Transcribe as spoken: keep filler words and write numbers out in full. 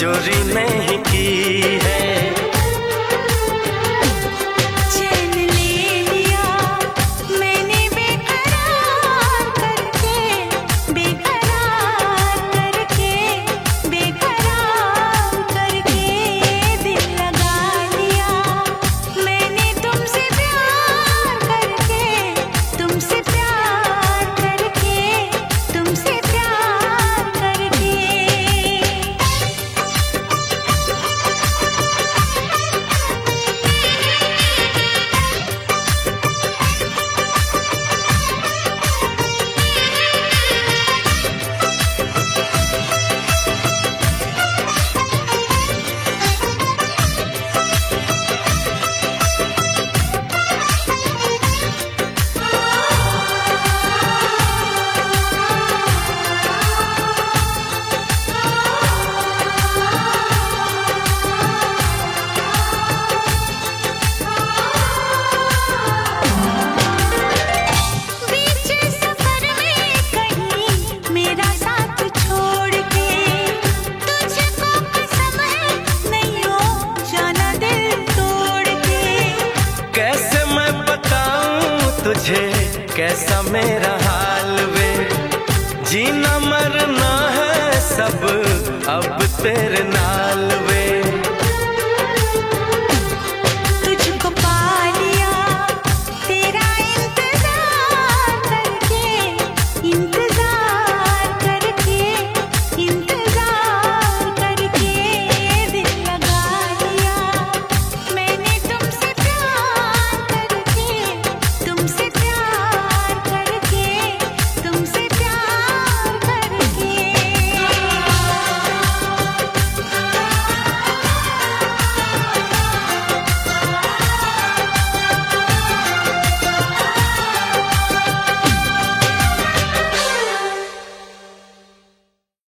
चोरी नहीं की है। चैन ले लिया मैंने बेकरार करके, बेकरार करके, बेकरार करके दिल लगा लिया मैंने तुमसे प्यार करके, तुमसे प्यार करके, तुमसे प्यार करके। बीच सफर में कहीं मेरा साथ छोड़ के, तुझको कसम है नहीं हो जाना दिल तोड़ के। कैसे मैं बताऊं तुझे कैसा मेरा हाल वे, जीना मरना है सब अब तेरे नाल वे।